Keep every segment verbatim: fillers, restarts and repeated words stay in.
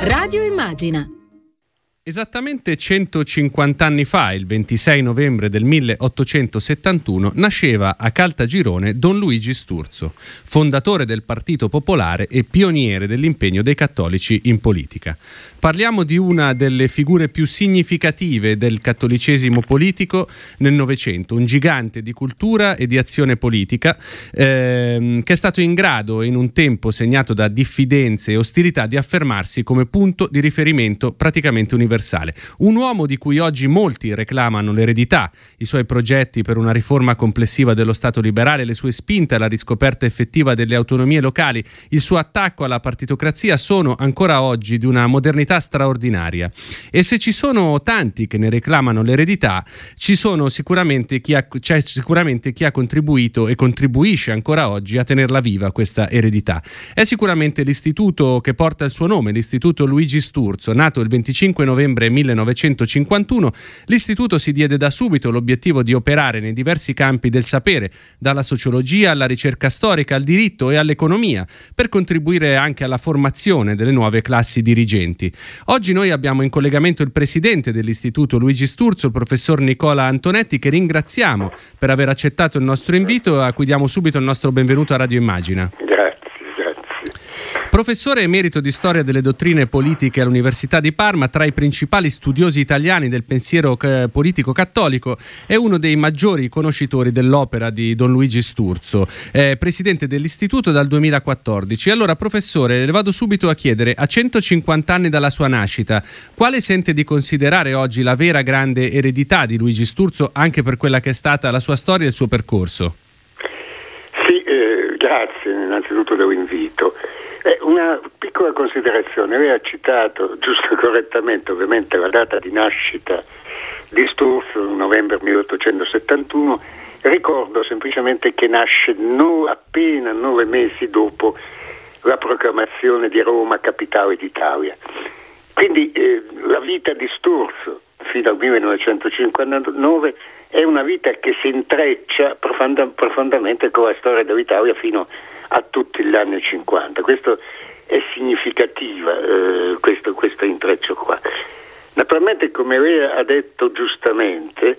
Radio Immagina. Esattamente centocinquanta anni fa, il ventisei novembre del milleottocentosettantuno, nasceva a Caltagirone Don Luigi Sturzo, fondatore del Partito Popolare e pioniere dell'impegno dei cattolici in politica. Parliamo di una delle figure più significative del cattolicesimo politico nel Novecento, un gigante di cultura e di azione politica ehm, che è stato in grado, in un tempo segnato da diffidenze e ostilità, di affermarsi come punto di riferimento praticamente universale. Un uomo di cui oggi molti reclamano l'eredità, i suoi progetti per una riforma complessiva dello Stato liberale, le sue spinte alla riscoperta effettiva delle autonomie locali, il suo attacco alla partitocrazia sono ancora oggi di una modernità straordinaria. E se ci sono tanti che ne reclamano l'eredità, ci sono sicuramente chi ha, c'è sicuramente chi ha contribuito e contribuisce ancora oggi a tenerla viva questa eredità. È sicuramente l'istituto che porta il suo nome, l'Istituto Luigi Sturzo, nato il venticinque novembre millenovecentocinquantuno. L'istituto si diede da subito l'obiettivo di operare nei diversi campi del sapere, dalla sociologia alla ricerca storica, al diritto e all'economia, per contribuire anche alla formazione delle nuove classi dirigenti. Oggi noi abbiamo in collegamento il presidente dell'Istituto Luigi Sturzo, il professor Nicola Antonetti, che ringraziamo per aver accettato il nostro invito e a cui diamo subito il nostro benvenuto a Radio Immagina. Grazie. Professore emerito di storia delle dottrine politiche all'Università di Parma, tra i principali studiosi italiani del pensiero eh, politico cattolico, è uno dei maggiori conoscitori dell'opera di Don Luigi Sturzo, è presidente dell'istituto dal duemilaquattordici. Allora, professore, le vado subito a chiedere, a centocinquanta anni dalla sua nascita, quale sente di considerare oggi la vera grande eredità di Luigi Sturzo, anche per quella che è stata la sua storia e il suo percorso? Sì, eh, grazie innanzitutto dell'invito. Eh, una piccola considerazione, lei ha citato, giusto e correttamente ovviamente, la data di nascita di Sturzo, novembre milleottocentosettantuno. Ricordo semplicemente che nasce no, appena nove mesi dopo la proclamazione di Roma capitale d'Italia. Quindi eh, la vita di Sturzo fino al millenovecentocinquantanove è una vita che si intreccia profonda, profondamente con la storia dell'Italia fino a tutti gli anni cinquanta. Questo è significativa, eh, questo, questo intreccio qua. Naturalmente, come lei ha detto giustamente,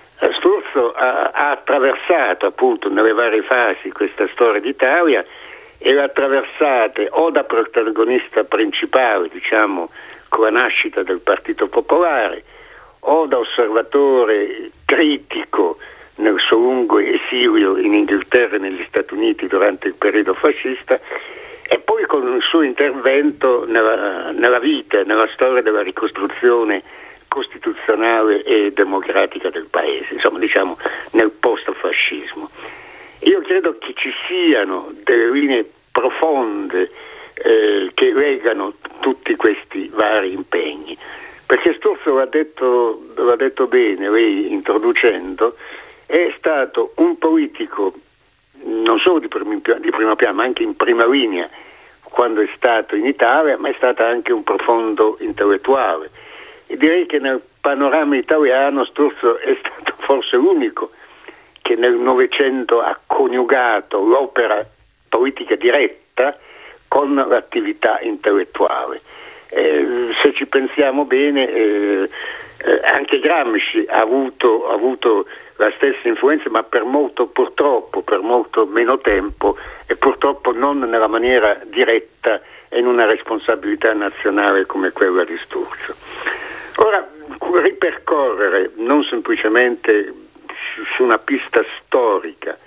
Sturzo ha, ha attraversato appunto nelle varie fasi questa storia d'Italia e l'ha attraversata o da protagonista principale, diciamo, con la nascita del Partito Popolare, o da osservatore critico nel suo lungo esilio in Inghilterra e negli Stati Uniti durante il periodo fascista, e poi con il suo intervento nella, nella vita, nella storia della ricostruzione costituzionale e democratica del paese, insomma, diciamo nel post-fascismo. Io credo che ci siano delle linee profonde eh, che legano tutti questi vari impegni, perché Sturzo l'ha detto, l'ha detto bene lei introducendo, è stato un politico non solo di primo, di primo piano, ma anche in prima linea quando è stato in Italia, ma è stato anche un profondo intellettuale. E direi che nel panorama italiano Sturzo è stato forse l'unico che nel Novecento ha coniugato l'opera politica diretta con l'attività intellettuale. Eh, se ci pensiamo bene, eh, eh, anche Gramsci ha avuto, ha avuto la stessa influenza, ma per molto, purtroppo, per molto meno tempo, e purtroppo non nella maniera diretta e in una responsabilità nazionale come quella di Sturzo. Ora, ripercorrere non semplicemente su una pista storica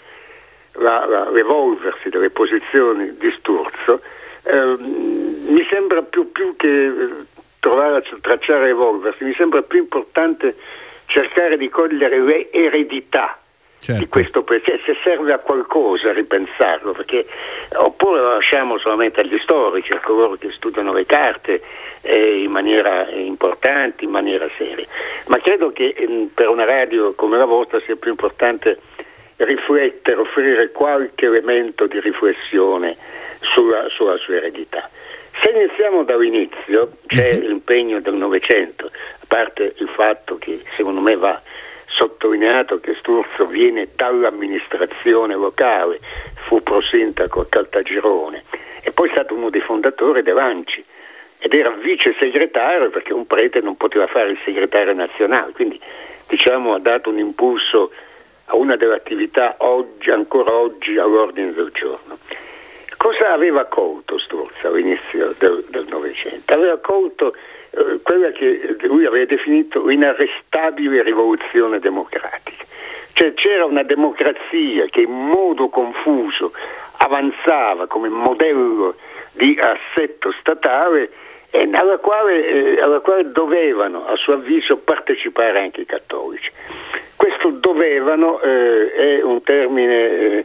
la, la, l'evolversi delle posizioni di Sturzo, eh, mi sembra più, più che trovare, tracciare e evolversi, mi sembra più importante cercare di cogliere le eredità, certo, di questo perché se serve a qualcosa ripensarlo, perché oppure lo lasciamo solamente agli storici, a coloro che studiano le carte eh, in maniera importante, in maniera seria. Ma credo che eh, per una radio come la vostra sia più importante riflettere, offrire qualche elemento di riflessione sulla, sulla sua eredità. Se iniziamo dall'inizio, c'è mm-hmm. l'impegno del Novecento, a parte il fatto che secondo me va sottolineato che Sturzo viene dall'amministrazione locale, fu prosindaco a Caltagirone e poi è stato uno dei fondatori dell'A N C I, ed era vice segretario, perché un prete non poteva fare il segretario nazionale, quindi diciamo ha dato un impulso a una delle attività oggi, ancora oggi all'ordine del giorno. Cosa aveva colto Sturzo all'inizio del, del Novecento? Aveva colto eh, quella che lui aveva definito l'inarrestabile rivoluzione democratica. Cioè c'era una democrazia che in modo confuso avanzava come modello di assetto statale e alla quale, eh, alla quale dovevano, a suo avviso, partecipare anche i cattolici. Questo dovevano eh, è un termine eh,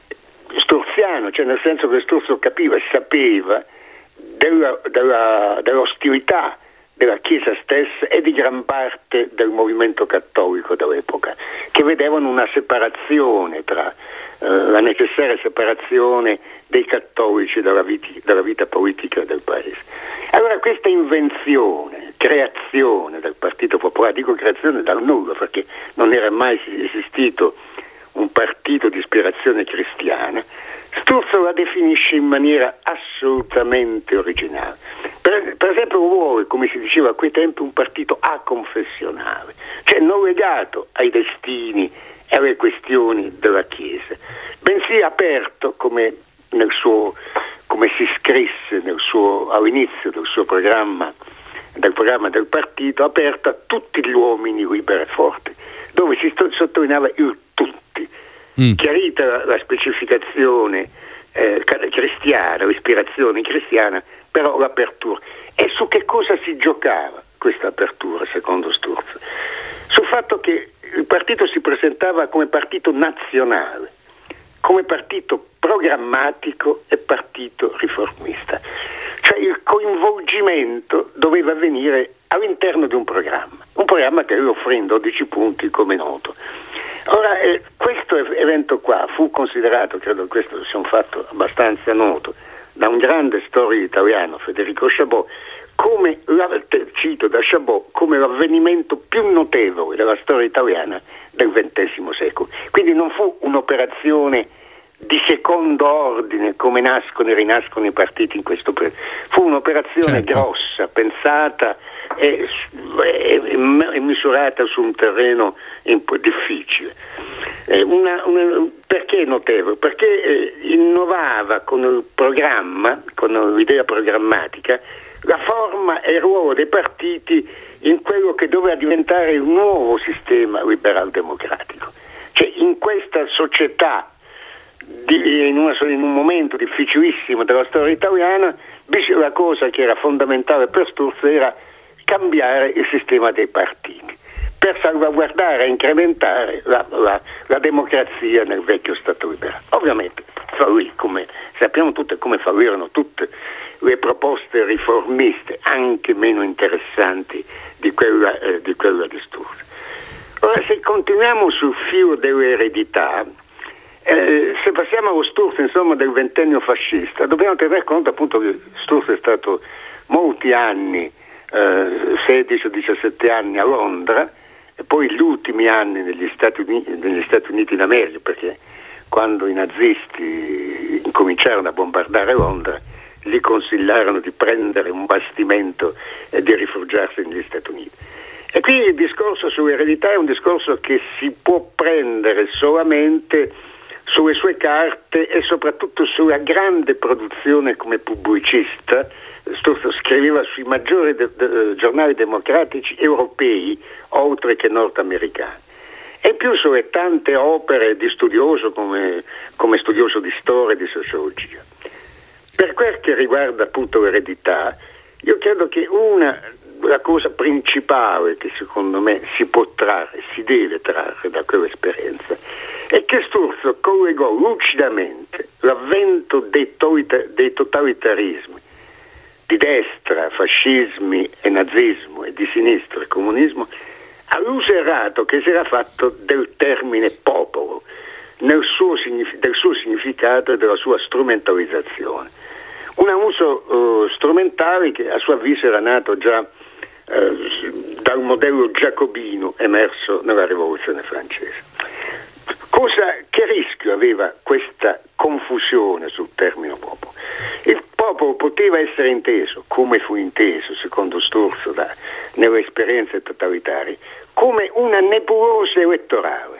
sturziano, cioè nel senso che Sturzo capiva e sapeva della, della, dell'ostilità della Chiesa stessa e di gran parte del movimento cattolico dell'epoca, che vedevano una separazione tra eh, la necessaria separazione dei cattolici dalla vita, dalla vita politica del paese. Allora questa invenzione, creazione del Partito Popolare, dico creazione dal nulla perché non era mai esistito un partito di ispirazione cristiana, Sturzo la definisce in maniera assolutamente originale. Per, per esempio vuole, come si diceva a quei tempi, un partito aconfessionale, cioè non legato ai destini e alle questioni della Chiesa, bensì aperto, come, nel suo, come si scrisse nel suo, all'inizio del suo programma, del programma del partito, aperto a tutti gli uomini liberi e forti, dove si sottolineava il tutti, mm. chiarita la, la specificazione eh, cristiana, l'ispirazione cristiana, però l'apertura. E su che cosa si giocava questa apertura, secondo Sturzo? Sul fatto che il partito si presentava come partito nazionale, come partito programmatico e partito riformista. Cioè il coinvolgimento doveva avvenire all'interno di un programma, un programma che lui offrì in dodici punti, come noto. Ora, eh, questo evento qua fu considerato, credo che questo sia un fatto abbastanza noto, da un grande storico italiano, Federico Chabot, come, cito da Chabot, come l'avvenimento più notevole della storia italiana del ventesimo secolo. Quindi non fu un'operazione di secondo ordine come nascono e rinascono i partiti in questo periodo. Fu un'operazione certo. grossa, pensata e, e, e misurata su un terreno difficile. Eh, una, una, perché notevole? Perché eh, innovava con il programma, con l'idea programmatica, la forma e il ruolo dei partiti in quello che doveva diventare il nuovo sistema liberal democratico. Cioè in questa società Di, in, una, in un momento difficilissimo della storia italiana, la cosa che era fondamentale per Sturzo era cambiare il sistema dei partiti per salvaguardare e incrementare la, la, la democrazia nel vecchio Stato liberale. Ovviamente fallì, come sappiamo tutte, come fallirono tutte le proposte riformiste, anche meno interessanti di quella, eh, di quella di Sturzo. Ora, se continuiamo sul filo dell'eredità, Eh, se passiamo allo Sturzo, insomma, del ventennio fascista, dobbiamo tenere conto appunto che Sturzo è stato molti anni, eh, sedici o diciassette anni a Londra, e poi gli ultimi anni negli Stati Uniti, negli Stati Uniti d'America, perché quando i nazisti incominciarono a bombardare Londra gli consigliarono di prendere un bastimento e di rifugiarsi negli Stati Uniti. E qui il discorso sull'eredità è un discorso che si può prendere solamente sulle sue carte e soprattutto sulla grande produzione come pubblicista. Sturzo scriveva sui maggiori de- de- giornali democratici europei oltre che nordamericani, e più sulle tante opere di studioso come, come studioso di storia e di sociologia. Per quel che riguarda appunto l'eredità, io credo che una la cosa principale che secondo me si può trarre, si deve trarre da quell'esperienza, è che Sturzo collegò lucidamente l'avvento dei, toita- dei totalitarismi di destra, fascismi e nazismo, e di sinistra e comunismo, all'uso errato che si era fatto del termine popolo, nel suo signif- del suo significato e della sua strumentalizzazione. Un uso uh, strumentale che a suo avviso era nato già Uh, dal modello giacobino emerso nella rivoluzione francese. Cosa, che rischio aveva questa confusione sul termine popolo? Il popolo poteva essere inteso, come fu inteso secondo Sturzo da, nelle esperienze totalitarie, come una nebulosa elettorale,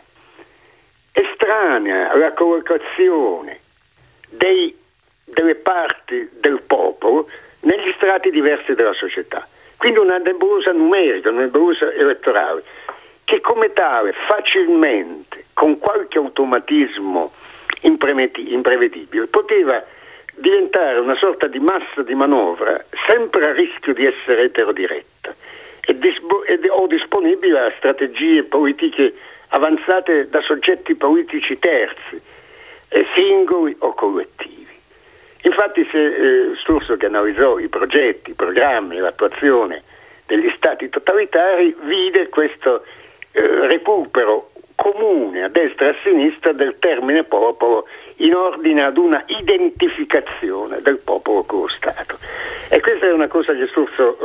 estranea alla collocazione dei, delle parti del popolo negli strati diversi della società. Quindi una nebulosa numerica, una nebulosa elettorale, che come tale facilmente, con qualche automatismo imprevedibile, poteva diventare una sorta di massa di manovra sempre a rischio di essere eterodiretta e dispo- ed- o disponibile a strategie politiche avanzate da soggetti politici terzi, eh, singoli o collettivi. Infatti se eh, Sturzo, che analizzò i progetti, i programmi, l'attuazione degli stati totalitari, vide questo eh, recupero comune a destra e a sinistra del termine popolo in ordine ad una identificazione del popolo con lo Stato. E questa è una cosa che Sturzo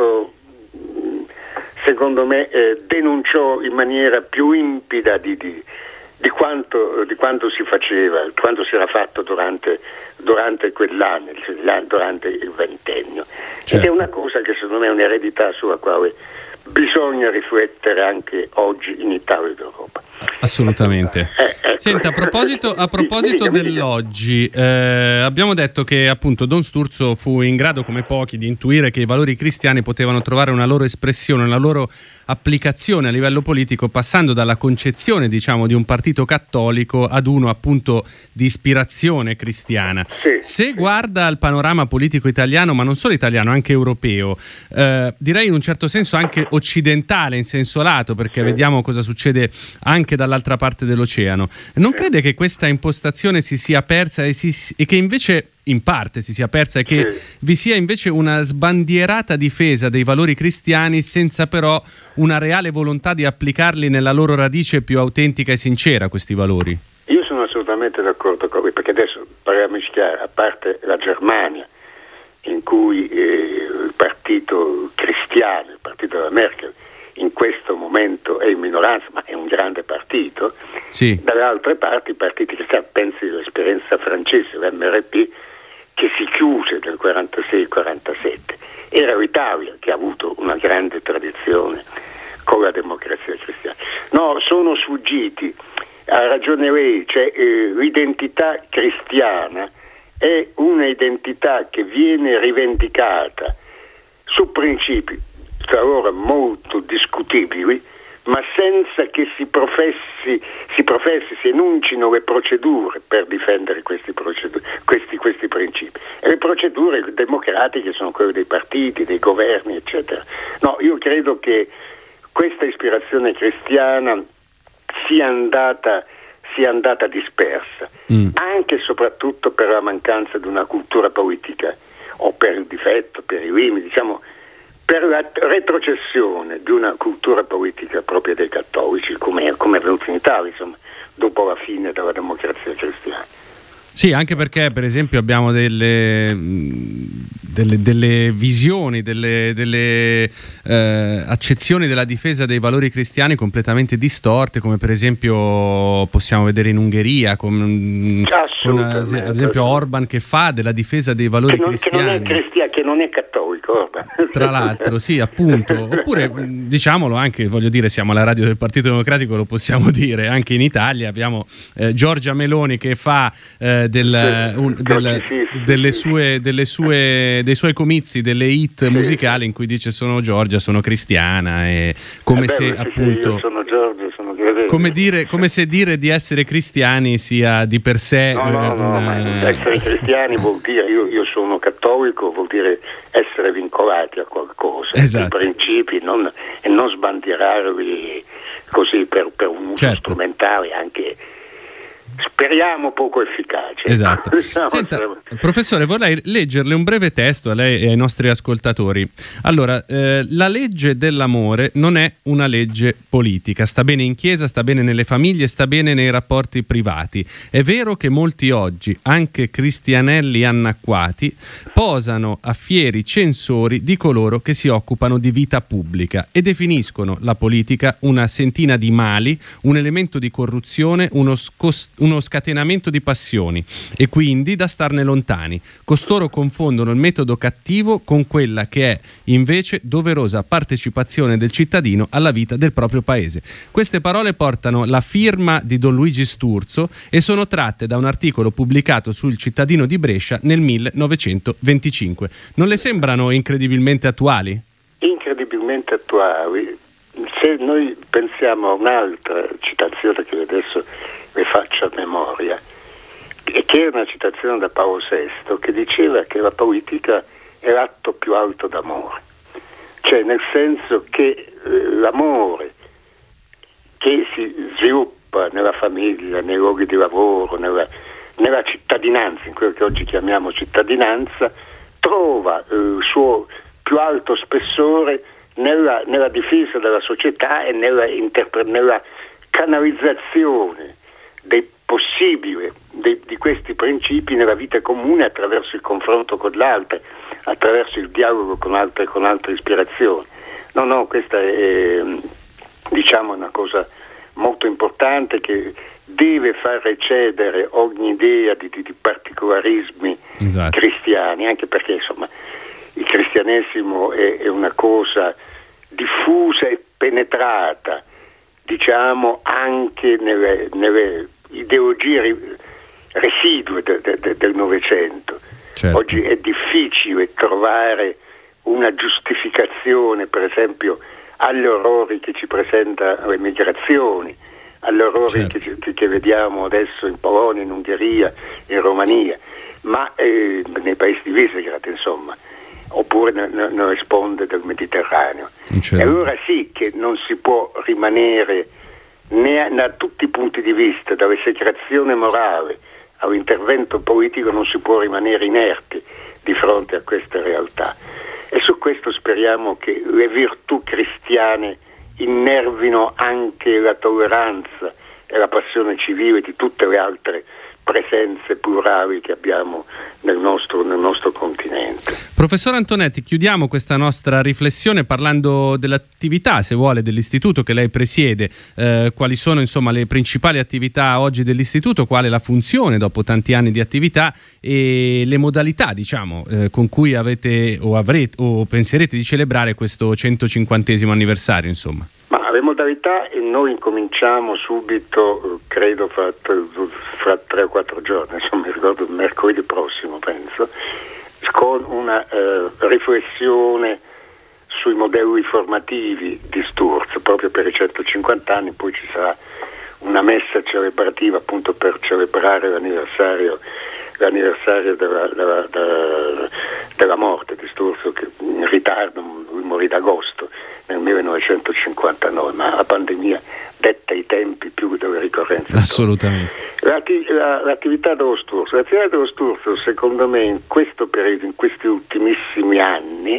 eh, secondo me eh, denunciò in maniera più limpida di, di, di, quanto, di quanto si faceva, quanto si era fatto durante, durante quell'anno, durante il ventennio. Certo. Ed è una cosa che secondo me è un'eredità sulla quale bisogna riflettere anche oggi in Italia ed Europa. Assolutamente. Eh, ecco. Senta, a proposito, a proposito mi dica, dell'oggi, eh, abbiamo detto che appunto Don Sturzo fu in grado come pochi di intuire che i valori cristiani potevano trovare una loro espressione, una loro applicazione a livello politico, passando dalla concezione, diciamo, di un partito cattolico ad uno appunto di ispirazione cristiana. Sì, Se sì. guarda il panorama politico italiano, ma non solo italiano, anche europeo, eh, direi in un certo senso anche occidentale in senso lato, perché sì. vediamo cosa succede anche dall'altra parte dell'oceano. Non sì. crede che questa impostazione si sia persa e, si, e che invece in parte si sia persa e che sì. vi sia invece una sbandierata difesa dei valori cristiani senza però una reale volontà di applicarli nella loro radice più autentica e sincera, questi valori? Io sono assolutamente d'accordo con lui, perché adesso parliamoci chiaro, a parte la Germania, in cui eh, il partito cristiano, il partito della Merkel, in questo momento è in minoranza, ma è un grande partito, sì. dalle altre parti i partiti cristiani, pensi all'esperienza francese, l'M R P, che si chiuse nel quarantasei quarantasette. Era l'Italia che ha avuto una grande tradizione con la democrazia cristiana. No, sono sfuggiti, ha ragione lei, cioè eh, l'identità cristiana è un'identità che viene rivendicata su principi talora molto discutibili, ma senza che si professi, si professi, si enuncino le procedure per difendere questi, procedu- questi, questi principi. E le procedure democratiche sono quelle dei partiti, dei governi, eccetera. No, io credo che questa ispirazione cristiana sia andata, sia andata dispersa, mm. anche e soprattutto per la mancanza di una cultura politica, o per il difetto, per i limiti, diciamo, per la retrocessione di una cultura politica propria dei cattolici, come, come è avvenuto in Italia, insomma, dopo la fine della democrazia cristiana. Sì, anche perché per esempio abbiamo delle, delle, delle visioni, delle, delle eh, accezioni della difesa dei valori cristiani completamente distorte, come per esempio possiamo vedere in Ungheria, con, con ad esempio Orban che fa della difesa dei valori che non, cristiani. Che non è cristiano, che non è cattolico, Orban. Tra l'altro, sì, appunto. Oppure, diciamolo anche, voglio dire, siamo alla radio del Partito Democratico, lo possiamo dire, anche in Italia abbiamo eh, Giorgia Meloni che fa eh, del, un, del, delle sue, delle sue, dei suoi comizi, delle hit sì. musicali in cui dice sono Giorgia, sono cristiana, e come eh se beh, appunto io sono Giorgia, sono come dire, come se dire di essere cristiani sia di per sé no, no, no, una... ma essere cristiani vuol dire io, io sono cattolico, vuol dire essere vincolati a qualcosa, esatto. ai principi, non, e non sbandierarli così per, per un uso certo. strumentale anche, speriamo, poco efficace. Esatto. Senta, professore, vorrei leggerle un breve testo a lei e ai nostri ascoltatori. Allora, eh, la legge dell'amore non è una legge politica, sta bene in chiesa, sta bene nelle famiglie, sta bene nei rapporti privati. È vero che molti oggi, anche cristianelli annacquati, posano a fieri censori di coloro che si occupano di vita pubblica e definiscono la politica una sentina di mali, un elemento di corruzione, uno, scos- uno uno scatenamento di passioni e quindi da starne lontani. Costoro confondono il metodo cattivo con quella che è invece doverosa partecipazione del cittadino alla vita del proprio paese. Queste parole portano la firma di Don Luigi Sturzo e sono tratte da un articolo pubblicato sul Cittadino di Brescia nel millenovecentoventicinque. Non le sembrano incredibilmente attuali? Incredibilmente attuali. Se noi pensiamo a un'altra citazione che adesso vi faccio a memoria, e che è una citazione da Paolo sesto, che diceva che la politica è l'atto più alto d'amore, cioè nel senso che eh, l'amore che si sviluppa nella famiglia, nei luoghi di lavoro, nella, nella cittadinanza, in quello che oggi chiamiamo cittadinanza, trova eh, il suo più alto spessore nella, nella difesa della società e nella, interpre- nella canalizzazione dei possibili de, di questi principi nella vita comune attraverso il confronto con l'altro, attraverso il dialogo con altre, con altre ispirazioni. No, no, questa è diciamo una cosa molto importante che deve far recedere ogni idea di, di, di particolarismi esatto. cristiani, anche perché insomma il cristianesimo è, è una cosa diffusa e penetrata, diciamo, anche nelle, nelle ideologie residue de, de, de, del Novecento. Certo. Oggi è difficile trovare una giustificazione, per esempio, agli orrori che ci presenta le migrazioni, agli orrori certo. che, che, che vediamo adesso in Polonia, in Ungheria, in Romania, ma eh, nei paesi di Visegrad, insomma, oppure nelle sponde del Mediterraneo. Certo. E allora sì che non si può rimanere né da tutti i punti di vista, dall'esecrazione morale all'intervento politico, non si può rimanere inerti di fronte a queste realtà. E su questo speriamo che le virtù cristiane innervino anche la tolleranza e la passione civile di tutte le altre presenze plurali che abbiamo nel nostro, nel nostro continente. Professor Antonetti, chiudiamo questa nostra riflessione parlando dell'attività, se vuole, dell'istituto che lei presiede. Eh, quali sono insomma le principali attività oggi dell'istituto, qual è la funzione dopo tanti anni di attività e le modalità, diciamo, eh, con cui avete o avrete o penserete di celebrare questo centocinquantesimo anniversario, insomma. Ma le modalità noi incominciamo subito, credo fra, fra tre o quattro giorni, insomma mi ricordo mercoledì prossimo penso, con una eh, riflessione sui modelli formativi di Sturzo, proprio per i centocinquanta anni. Poi ci sarà una messa celebrativa appunto per celebrare l'anniversario, l'anniversario della, della, della, della morte di Sturzo, che in ritardo, lui morì d'agosto nel millenovecentocinquantanove, ma la pandemia detta i tempi più delle ricorrenze. Assolutamente. L'atti- la, l'attività dello Sturzo, l'attività dello Sturzo secondo me in questo periodo, in questi ultimissimi anni,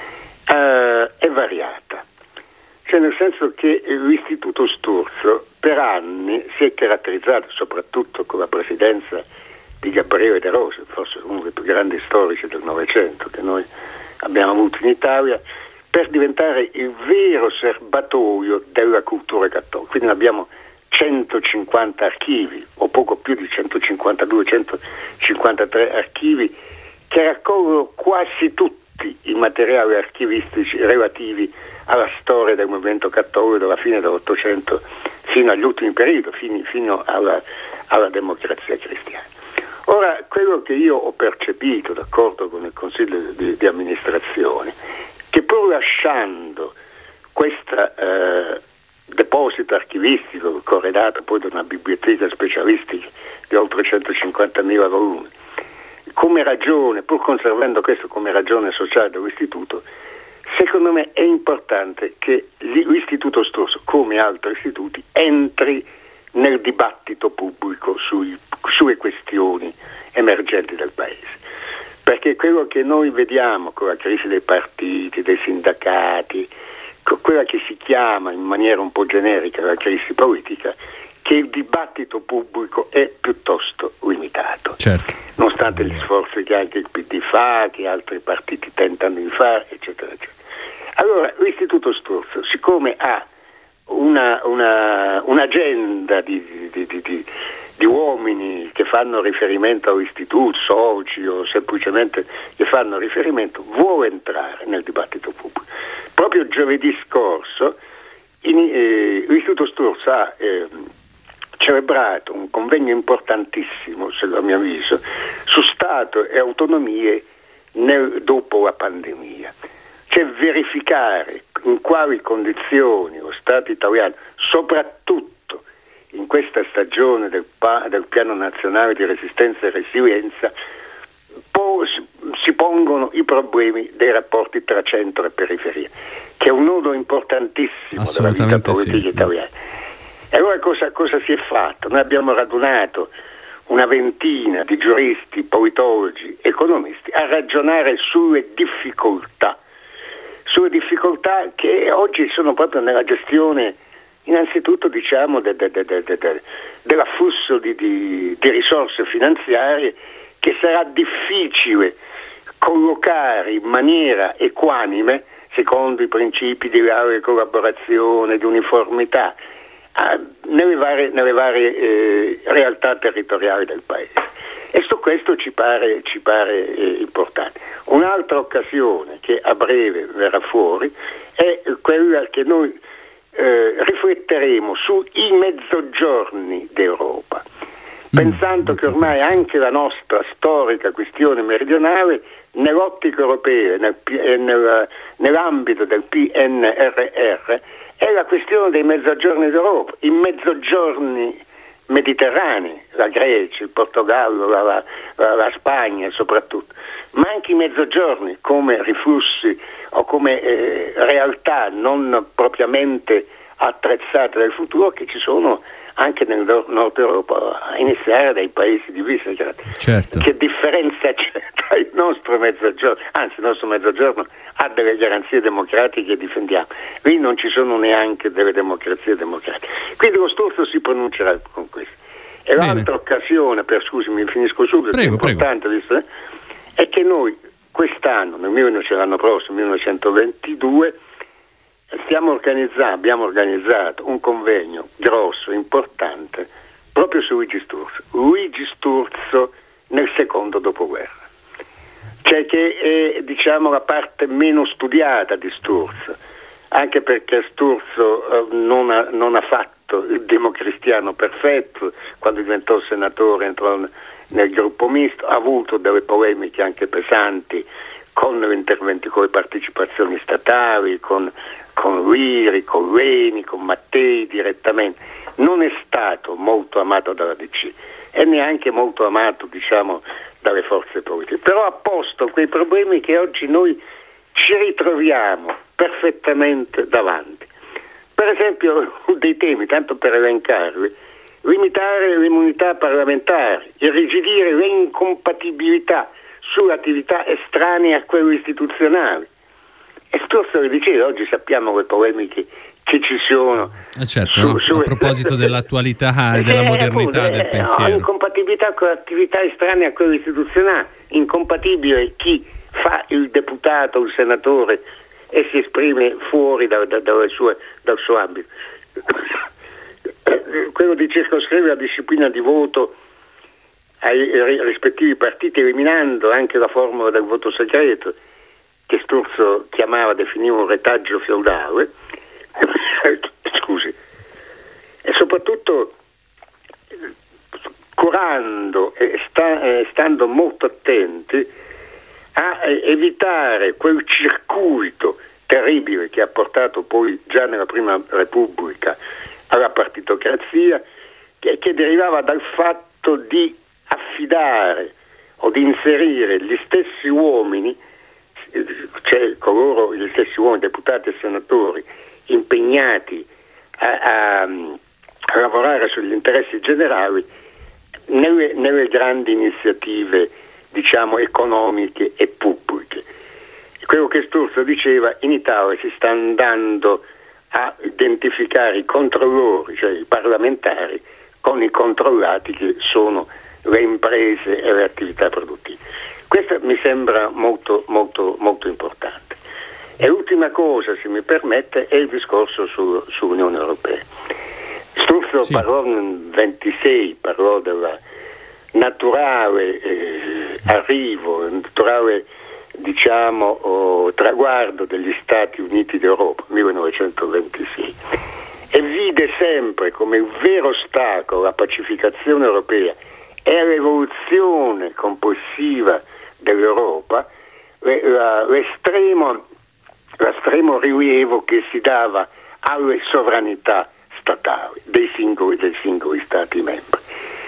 eh, è variata. Cioè nel senso che l'istituto Sturzo per anni si è caratterizzato soprattutto con la presidenza di Gabriele De Rossi, forse uno dei più grandi storici del Novecento che noi abbiamo avuto in Italia, per diventare il vero serbatoio della cultura cattolica. Quindi abbiamo centocinquanta archivi, o poco più di centocinquantadue centocinquantatré archivi, che raccolgono quasi tutti i materiali archivistici relativi alla storia del movimento cattolico dalla fine dell'Ottocento fino agli ultimi periodi, fino, fino alla, alla democrazia cristiana. Ora, quello che io ho percepito, d'accordo con il Consiglio di, di amministrazione, che pur lasciando questo eh, deposito archivistico corredato poi da una biblioteca specialistica di oltre centocinquantamila volumi, come ragione, pur conservando questo come ragione sociale dell'istituto, secondo me è importante che l'istituto Sturzo, come altri istituti, entri nel dibattito pubblico sui, sulle questioni emergenti del Paese. Perché quello che noi vediamo con la crisi dei partiti, dei sindacati, con quella che si chiama in maniera un po' generica la crisi politica, che il dibattito pubblico è piuttosto limitato. Certo. Nonostante gli sforzi che anche il P D fa, che altri partiti tentano di fare, eccetera, eccetera. Allora, l'istituto Sturzo, siccome ha una, una, un'agenda di, di, di, di, di uomini che fanno riferimento all'istituto, soci o semplicemente che fanno riferimento, vuole entrare nel dibattito pubblico. Proprio giovedì scorso in, eh, l'Istituto Sturzo ha eh, celebrato un convegno importantissimo, a mio avviso, su Stato e autonomie nel, dopo la pandemia. Cioè verificare in quali condizioni lo Stato italiano, soprattutto in questa stagione del, pa- del Piano Nazionale di Resistenza e Resilienza, po- si pongono i problemi dei rapporti tra centro e periferia, che è un nodo importantissimo della vita politica sì. italiana. E allora cosa, cosa si è fatto? Noi abbiamo radunato una ventina di giuristi, politologi, economisti a ragionare sulle difficoltà, sulle difficoltà che oggi sono proprio nella gestione, innanzitutto diciamo de, de, de, de, de, de, dell'afflusso di, di, di risorse finanziarie, che sarà difficile collocare in maniera equanime, secondo i principi di leale collaborazione, di uniformità, a, nelle varie, nelle varie eh, realtà territoriali del Paese. E su questo ci pare, ci pare eh, importante. Un'altra occasione che a breve verrà fuori è quella che noi eh, rifletteremo sui mezzogiorni d'Europa, mm, pensando che ormai anche la nostra storica questione meridionale, nell'ottica europea, nel, nel, nell'ambito del P N R R, è la questione dei mezzogiorni d'Europa, i mezzogiorni mediterranei, la Grecia, il Portogallo, la, la, la Spagna soprattutto, ma anche i mezzogiorni come riflussi o come eh, realtà non propriamente attrezzate del futuro che ci sono anche nel nord Europa, a iniziare dai paesi di Visegrad. Certo. Che differenza c'è tra il nostro mezzogiorno, anzi il nostro mezzogiorno ha delle garanzie democratiche che difendiamo, lì non ci sono neanche delle democrazie democratiche, quindi lo Sturzo si pronuncerà con questo. E Bene. L'altra occasione, per scusi mi finisco subito, prego, è importante, visto, eh, è che noi quest'anno, nel l'anno prossimo, millenovecentoventidue, stiamo organizzando, abbiamo organizzato un convegno grosso, importante, proprio su Luigi Sturzo. Luigi Sturzo nel secondo dopoguerra, cioè che è, diciamo, la parte meno studiata di Sturzo, anche perché Sturzo eh, non, ha, non ha fatto il democristiano perfetto. Quando diventò senatore entrò nel gruppo misto, ha avuto delle polemiche anche pesanti con gli interventi, con le partecipazioni statali, con con Luiri, con Leni, con Mattei direttamente. Non è stato molto amato dalla D C e neanche molto amato, diciamo, dalle forze politiche, però ha posto quei problemi che oggi noi ci ritroviamo perfettamente davanti. Per esempio, dei temi, tanto per elencarli: limitare le immunità parlamentari, irrigidire le incompatibilità sulle attività estranee a quelle istituzionali. E Sturzo lo diceva, oggi sappiamo le polemiche che ci sono. Eh certo, su, no? su, a proposito dell'attualità e della eh, modernità appunto, del pensiero. No, incompatibilità con attività estranee a quelle istituzionali, incompatibile chi fa il deputato, il senatore e si esprime fuori da, da, dalle sue, dal suo ambito. Quello di circoscrivere la disciplina di voto ai rispettivi partiti, eliminando anche la formula del voto segreto, che Sturzo chiamava, definiva un retaggio feudale, scusi, e soprattutto curando e sta, eh, stando molto attenti a eh, evitare quel circuito terribile che ha portato poi già nella Prima Repubblica alla partitocrazia, che, che derivava dal fatto di affidare o di inserire gli stessi uomini, cioè coloro, gli stessi uomini, deputati e senatori, impegnati a, a, a lavorare sugli interessi generali nelle, nelle grandi iniziative, diciamo, economiche e pubbliche. Quello che Sturzo diceva: in Italia si sta andando a identificare i controllori, cioè i parlamentari, con i controllati, che sono le imprese e le attività produttive. Questo mi sembra molto molto molto importante. E l'ultima cosa, se mi permette, è il discorso su, sull'Unione Europea. Sturzo Sturzo sì. parlò nel ventisei, parlò del naturale eh, arrivo, naturale diciamo oh, traguardo degli Stati Uniti d'Europa, millenovecentoventisei, e vide sempre come il vero ostacolo alla pacificazione europea e all'evoluzione complessiva dell'Europa l'estremo, l'estremo rilievo che si dava alle sovranità statali dei singoli, dei singoli Stati membri.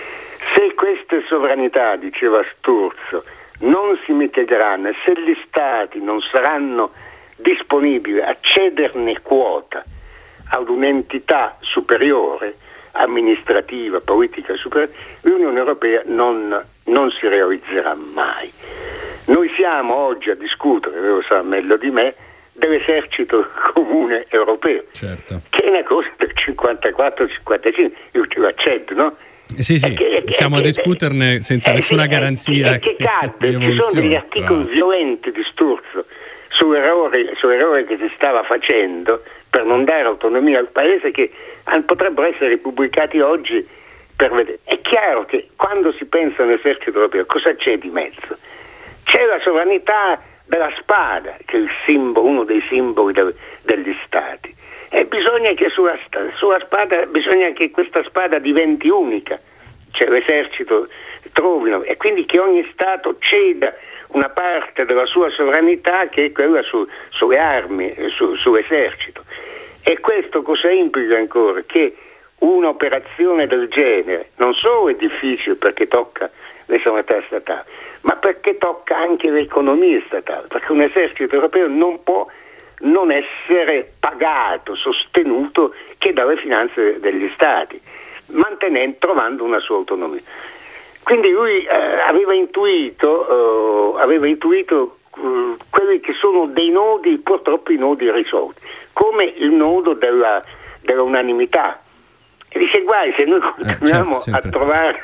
Se queste sovranità, diceva Sturzo, non si mitigheranno e se gli Stati non saranno disponibili a cederne quota ad un'entità superiore, amministrativa, politica superiore, l'Unione Europea non, non si realizzerà mai. Noi siamo oggi a discutere, lo sa meglio di me, dell'esercito comune europeo, certo. che è una cosa del cinquantaquattro cinquantacinque, io ce lo accetto, no? Eh sì, sì, che, siamo che, a discuterne senza eh, nessuna eh, garanzia eh, che, che, cadde, di ci sono degli articoli però. violenti di Sturzo sull'errore, sull'errore che si stava facendo per non dare autonomia al paese, che potrebbero essere pubblicati oggi per vedere. È chiaro che quando si pensa all'esercito europeo cosa c'è di mezzo? C'è la sovranità della spada, che è il simbolo, uno dei simboli del, degli stati, e bisogna che sulla, sulla spada bisogna che questa spada diventi unica, cioè l'esercito trovino, e quindi che ogni stato ceda una parte della sua sovranità, che è quella su, sulle armi, su, sull'esercito. E questo cosa implica ancora? Che un'operazione del genere non solo è difficile perché tocca le sovranità statali, ma perché tocca anche le economie statali, perché un esercito europeo non può non essere pagato, sostenuto che dalle finanze degli stati, mantenendo, trovando una sua autonomia. Quindi lui eh, aveva intuito, eh, aveva intuito eh, quelli che sono dei nodi, purtroppo i nodi irrisolti, come il nodo della, della unanimità. E dice, guai, se noi continuiamo eh, certo, a trovare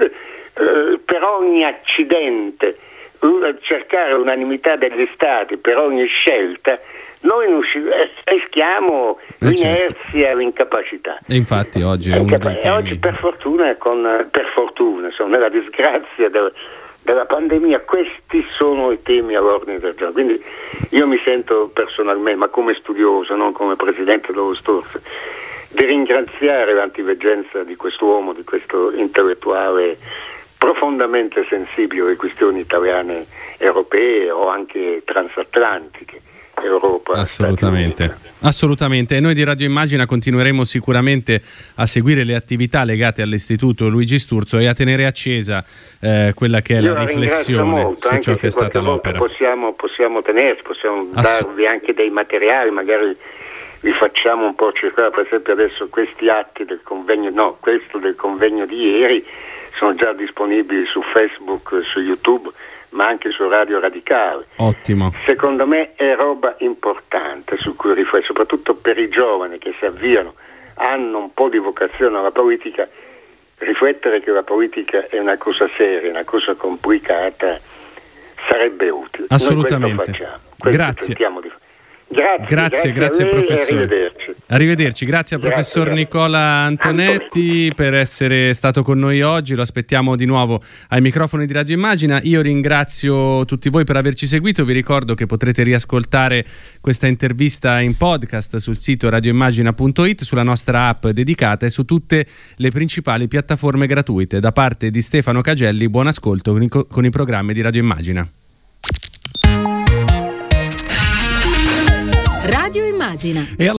eh, per ogni accidente, uh, cercare l'unanimità degli stati per ogni scelta, noi non ci, eh, rischiamo eh, l'inerzia, certo. l'incapacità. E infatti oggi è uno dei temi. E oggi per fortuna, con, per fortuna, insomma, nella disgrazia del, della pandemia, questi sono i temi all'ordine del giorno. Quindi io mi sento personalmente, ma come studioso, non come presidente dello Sturzo, di ringraziare l'antiveggenza di quest'uomo, di questo intellettuale profondamente sensibile alle questioni italiane, europee o anche transatlantiche. Europa, assolutamente, assolutamente. E noi di Radio Immagina continueremo sicuramente a seguire le attività legate all'Istituto Luigi Sturzo e a tenere accesa eh, quella che è Io la riflessione molto, su ciò che è stata l'opera. Possiamo, possiamo tenerci, possiamo Ass- darvi anche dei materiali, magari li facciamo un po' circolare. Per esempio adesso questi atti del convegno, no, questo del convegno di ieri sono già disponibili su Facebook, su YouTube, ma anche su Radio Radicale. Ottimo. Secondo me è roba importante su cui riflettere, soprattutto per i giovani che si avviano, hanno un po' di vocazione alla politica, riflettere che la politica è una cosa seria, una cosa complicata, sarebbe utile. Assolutamente. Noi questo facciamo, questo grazie. tentiamo di fare. Grazie, grazie, grazie professore. Arrivederci. Arrivederci, grazie al professor grazie. Nicola Antonetti per essere stato con noi oggi, lo aspettiamo di nuovo ai microfoni di Radio Immagina. Io ringrazio tutti voi per averci seguito, vi ricordo che potrete riascoltare questa intervista in podcast sul sito radioimmagina punto it, sulla nostra app dedicata e su tutte le principali piattaforme gratuite. Da parte di Stefano Cagelli, buon ascolto con i, con i programmi di Radio Immagina. Radio Immagina.